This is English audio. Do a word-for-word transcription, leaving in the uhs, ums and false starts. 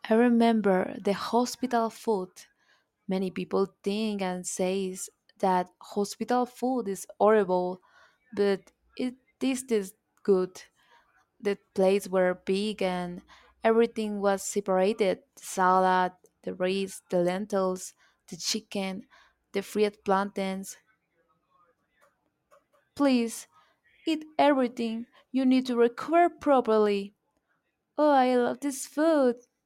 I remember the hospital food. Many people think and says that hospital food is horrible, but it tasted good. The plates were big and everything was separated: the salad, the rice, the lentils, the chicken, the fried plantains. Please eat everything. You need to recover properly. Oh, I love this food.